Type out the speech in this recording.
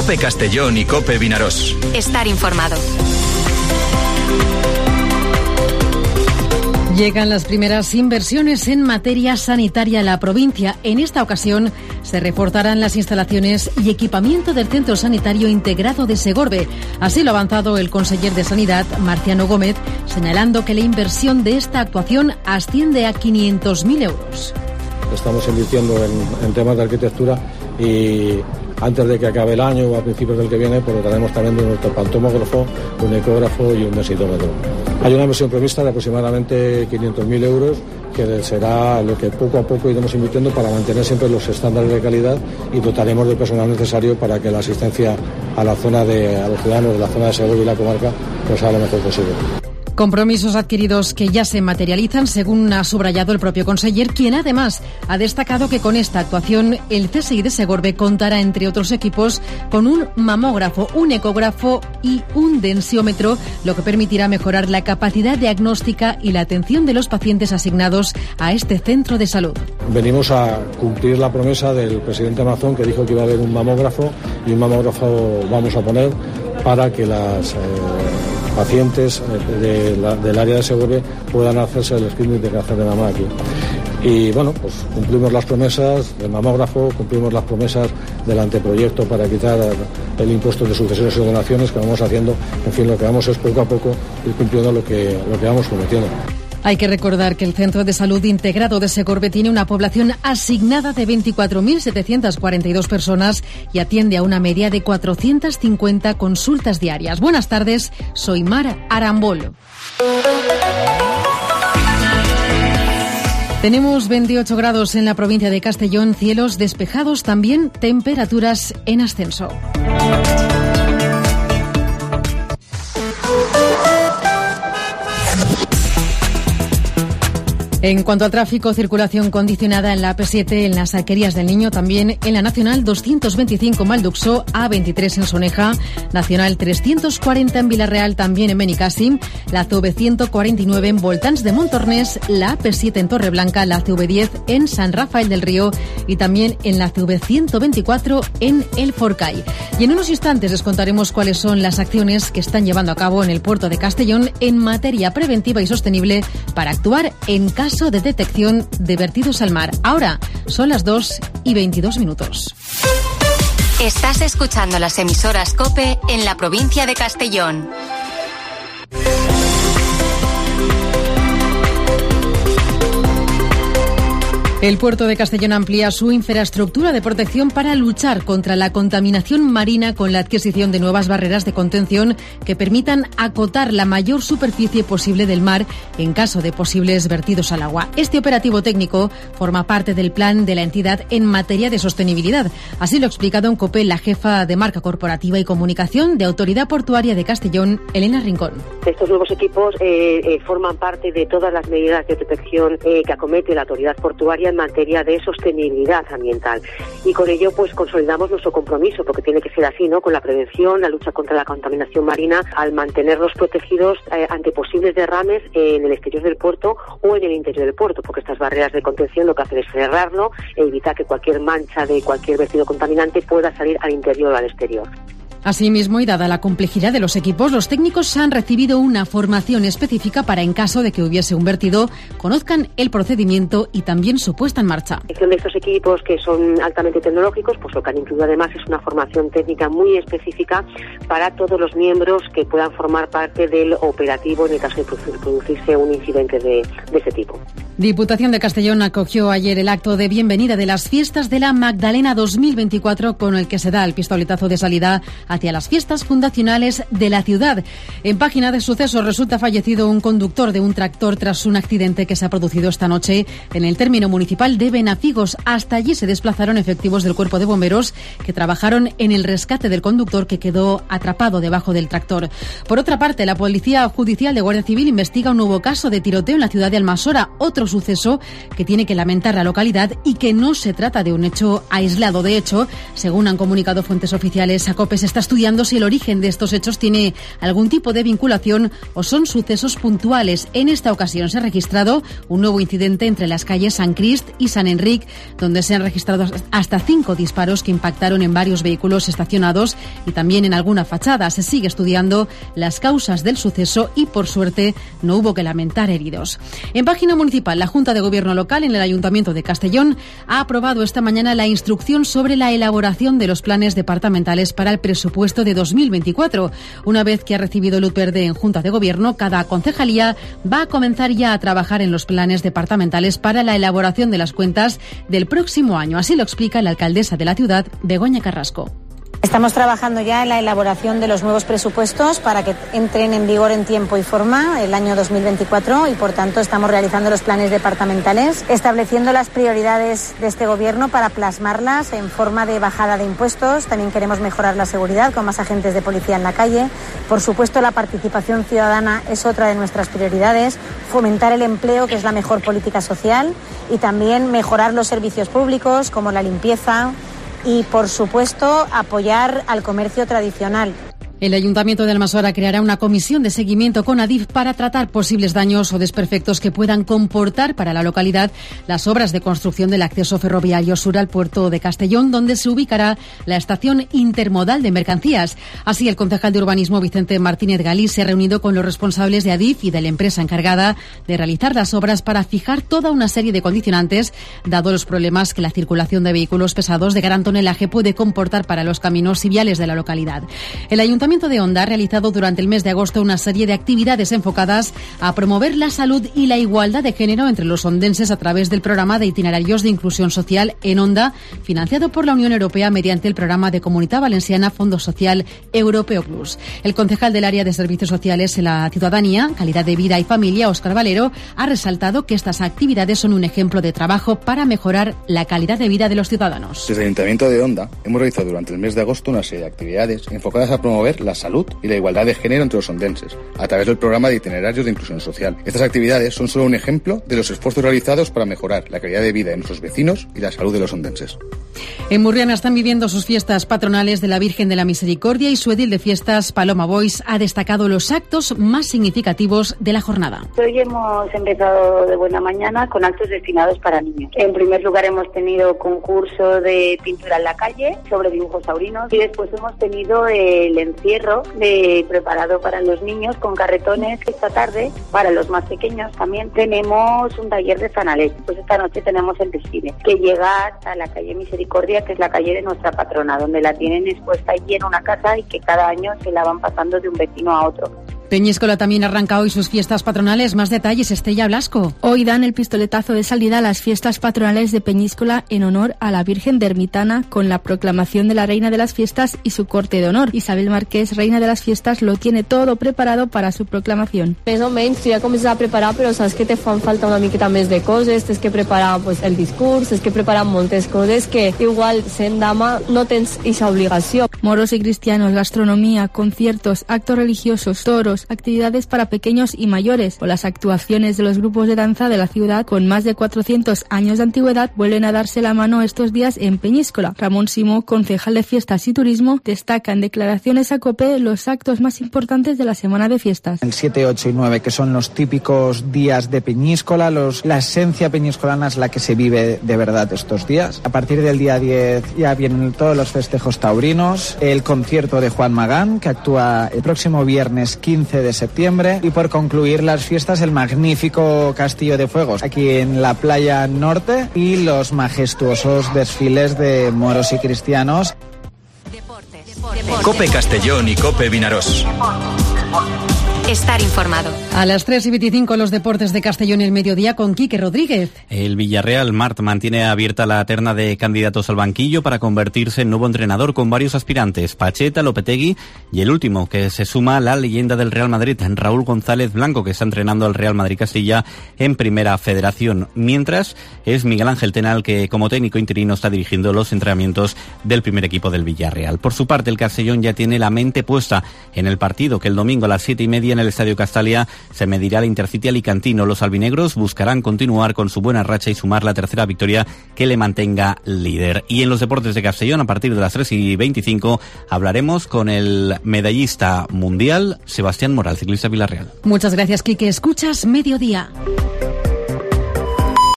COPE Castellón y COPE Vinarós. Estar informado. Llegan las primeras inversiones en materia sanitaria a la provincia. En esta ocasión se reforzarán las instalaciones y equipamiento del Centro Sanitario Integrado de Segorbe. Así lo ha avanzado el conseller de Sanidad, Marciano Gómez, señalando que la inversión de esta actuación asciende a 500.000 euros. Estamos invirtiendo en temas de arquitectura y antes de que acabe el año o a principios del que viene, pues dotaremos también de nuestro pantomógrafo, un ecógrafo y un densitómetro. Hay una inversión prevista de aproximadamente 500.000 euros, que será lo que poco a poco iremos invirtiendo para mantener siempre los estándares de calidad, y dotaremos del personal necesario para que la asistencia a los ciudadanos de la zona de Segorbe y la comarca pues sea lo mejor posible. Compromisos adquiridos que ya se materializan, según ha subrayado el propio conseller, quien además ha destacado que con esta actuación el CSI de Segorbe contará, entre otros equipos, con un mamógrafo, un ecógrafo y un densiómetro, lo que permitirá mejorar la capacidad diagnóstica y la atención de los pacientes asignados a este centro de salud. Venimos a cumplir la promesa del presidente Mazón, que dijo que iba a haber un mamógrafo, y un mamógrafo vamos a poner para que las pacientes del área de Segorbe puedan hacerse el screening de cáncer de mama aquí. Y bueno, pues cumplimos las promesas del mamógrafo, cumplimos las promesas del anteproyecto para quitar el impuesto de sucesiones y donaciones, que vamos haciendo. En fin, lo que vamos es poco a poco ir cumpliendo lo que vamos prometiendo. Hay que recordar que el Centro de Salud Integrado de Segorbe tiene una población asignada de 24.742 personas y atiende a una media de 450 consultas diarias. Buenas tardes, soy Mar Arambol. Tenemos 28 grados en la provincia de Castellón, cielos despejados, también temperaturas en ascenso. En cuanto al tráfico, circulación condicionada en la AP7 en las Alquerías del Niño, también en la Nacional 225 Malduxó, A23 en Soneja, Nacional 340 en Villarreal, también en Benicàssim, la CV149 en Voltants de Montornès, la AP7 en Torreblanca, la CV10 en San Rafael del Río y también en la CV124 en El Forcall. Y en unos instantes les contaremos cuáles son las acciones que están llevando a cabo en el puerto de Castellón en materia preventiva y sostenible para actuar en caso de detección de vertidos al mar. Ahora son las 2:22. Estás escuchando las emisoras COPE en la provincia de Castellón. El puerto de Castellón amplía su infraestructura de protección para luchar contra la contaminación marina con la adquisición de nuevas barreras de contención que permitan acotar la mayor superficie posible del mar en caso de posibles vertidos al agua. Este operativo técnico forma parte del plan de la entidad en materia de sostenibilidad. Así lo ha explicado en COPE la jefa de Marca Corporativa y Comunicación de Autoridad Portuaria de Castellón, Elena Rincón. Estos nuevos equipos forman parte de todas las medidas de protección que acomete la Autoridad Portuaria en materia de sostenibilidad ambiental, y con ello pues consolidamos nuestro compromiso, porque tiene que ser así, ¿no?, con la prevención, la lucha contra la contaminación marina, al mantenerlos protegidos ante posibles derrames en el exterior del puerto o en el interior del puerto, porque estas barreras de contención lo que hacen es cerrarlo e evitar que cualquier mancha de cualquier vertido contaminante pueda salir al interior o al exterior. Asimismo, y dada la complejidad de los equipos, los técnicos han recibido una formación específica para, en caso de que hubiese un vertido, conozcan el procedimiento y también su puesta en marcha. De estos equipos que son altamente tecnológicos, pues lo que han incluido además es una formación técnica muy específica para todos los miembros que puedan formar parte del operativo en el caso de producirse un incidente de ese tipo. Diputación de Castellón acogió ayer el acto de bienvenida de las fiestas de la Magdalena 2024, con el que se da el pistoletazo de salida hacia las fiestas fundacionales de la ciudad. En página de sucesos resulta fallecido un conductor de un tractor tras un accidente que se ha producido esta noche en el término municipal de Benafigos. Hasta allí se desplazaron efectivos del Cuerpo de Bomberos que trabajaron en el rescate del conductor, que quedó atrapado debajo del tractor. Por otra parte, la Policía Judicial de Guardia Civil investiga un nuevo caso de tiroteo en la ciudad de Almassora, otro suceso que tiene que lamentar la localidad y que no se trata de un hecho aislado. De hecho, según han comunicado fuentes oficiales, a COPE se está estudiando si el origen de estos hechos tiene algún tipo de vinculación o son sucesos puntuales. En esta ocasión se ha registrado un nuevo incidente entre las calles San Crist y San Enric, donde se han registrado hasta 5 disparos que impactaron en varios vehículos estacionados y también en alguna fachada. Se sigue estudiando las causas del suceso y, por suerte, no hubo que lamentar heridos. En página municipal, la Junta de Gobierno local en el Ayuntamiento de Castellón ha aprobado esta mañana la instrucción sobre la elaboración de los planes departamentales para el presupuesto de 2024. Una vez que ha recibido luz verde en Junta de Gobierno, cada concejalía va a comenzar ya a trabajar en los planes departamentales para la elaboración de las cuentas del próximo año. Así lo explica la alcaldesa de la ciudad, Begoña Carrasco. Estamos trabajando ya en la elaboración de los nuevos presupuestos para que entren en vigor en tiempo y forma el año 2024 y, por tanto, estamos realizando los planes departamentales, estableciendo las prioridades de este gobierno para plasmarlas en forma de bajada de impuestos. También queremos mejorar la seguridad con más agentes de policía en la calle. Por supuesto, la participación ciudadana es otra de nuestras prioridades, fomentar el empleo, que es la mejor política social, y también mejorar los servicios públicos como la limpieza, y, por supuesto, apoyar al comercio tradicional. El Ayuntamiento de Almassora creará una comisión de seguimiento con Adif para tratar posibles daños o desperfectos que puedan comportar para la localidad las obras de construcción del acceso ferroviario sur al puerto de Castellón, donde se ubicará la estación intermodal de mercancías. Así, el concejal de Urbanismo, Vicente Martínez Galí, se ha reunido con los responsables de Adif y de la empresa encargada de realizar las obras para fijar toda una serie de condicionantes, dado los problemas que la circulación de vehículos pesados de gran tonelaje puede comportar para los caminos y viales de la localidad. El Ayuntamiento de Onda ha realizado durante el mes de agosto una serie de actividades enfocadas a promover la salud y la igualdad de género entre los ondenses a través del programa de itinerarios de inclusión social en Onda, financiado por la Unión Europea mediante el programa de Comunitat Valenciana Fondo Social Europeo Plus. El concejal del área de Servicios Sociales en la Ciudadanía, Calidad de Vida y Familia, Óscar Valero, ha resaltado que estas actividades son un ejemplo de trabajo para mejorar la calidad de vida de los ciudadanos. Desde el Ayuntamiento de Onda hemos realizado durante el mes de agosto una serie de actividades enfocadas a promover la salud y la igualdad de género entre los ondenses, a través del programa de itinerarios de inclusión social. Estas actividades son solo un ejemplo de los esfuerzos realizados para mejorar la calidad de vida de nuestros vecinos y la salud de los ondenses. En Murriana están viviendo sus fiestas patronales de la Virgen de la Misericordia y su edil de fiestas, Paloma Boix, ha destacado los actos más significativos de la jornada. Hoy hemos empezado de buena mañana con actos destinados para niños. En primer lugar hemos tenido concurso de pintura en la calle sobre dibujos taurinos y después hemos tenido el encierro preparado para los niños con carretones. Esta tarde, para los más pequeños, también tenemos un taller de Sanalés. Pues esta noche tenemos el desfile, que llega hasta la calle Misericordia, que es la calle de nuestra patrona, donde la tienen expuesta allí en una casa y que cada año se la van pasando de un vecino a otro. Peñíscola también arranca hoy sus fiestas patronales. Más detalles, Estella Blasco. Hoy dan el pistoletazo de salida a las fiestas patronales de Peñíscola en honor a la Virgen de Ermitana, con la proclamación de la Reina de las Fiestas y su corte de honor. Isabel Marqués, Reina de las Fiestas, lo tiene todo preparado para su proclamación. Més o menys, tu ja comences a preparar, però saps que te fan falta una miqueta més de coses, tens que preparar pues, el discurs, tens que preparar moltes coses que igual sent dama no tens esa obligació. Moros y cristianos, gastronomía, conciertos, actos religiosos, toros, actividades para pequeños y mayores, o las actuaciones de los grupos de danza de la ciudad con más de 400 años de antigüedad vuelven a darse la mano estos días en Peñíscola. Ramón Simó, concejal de Fiestas y Turismo, destaca en declaraciones a COPE los actos más importantes de la semana de fiestas. El 7, 8 y 9, que son los típicos días de Peñíscola, la esencia peñíscolana es la que se vive de verdad estos días. A partir del día 10 ya vienen todos los festejos taurinos, el concierto de Juan Magán, que actúa el próximo viernes 15 de septiembre, y por concluir las fiestas el magnífico Castillo de Fuegos aquí en la playa norte y los majestuosos desfiles de moros y cristianos. COPE Castellón y COPE Vinarós. Estar informado. A las 3:25 los deportes de Castellón y el mediodía con Quique Rodríguez. El Villarreal Mart mantiene abierta la terna de candidatos al banquillo para convertirse en nuevo entrenador con varios aspirantes, Pacheta, Lopetegui y el último que se suma la leyenda del Real Madrid, Raúl González Blanco, que está entrenando al Real Madrid Castilla en Primera Federación. Mientras es Miguel Ángel Tenal que como técnico interino está dirigiendo los entrenamientos del primer equipo del Villarreal. Por su parte, el Castellón ya tiene la mente puesta en el partido que el domingo a las 7:30 en el Estadio Castalia se medirá el Intercity alicantino. Los albinegros buscarán continuar con su buena racha y sumar la tercera victoria que le mantenga líder. Y en los deportes de Castellón, a partir de las 3:25, hablaremos con el medallista mundial Sebastián Moral, ciclista Villarreal. Muchas gracias, Quique. Escuchas Mediodía.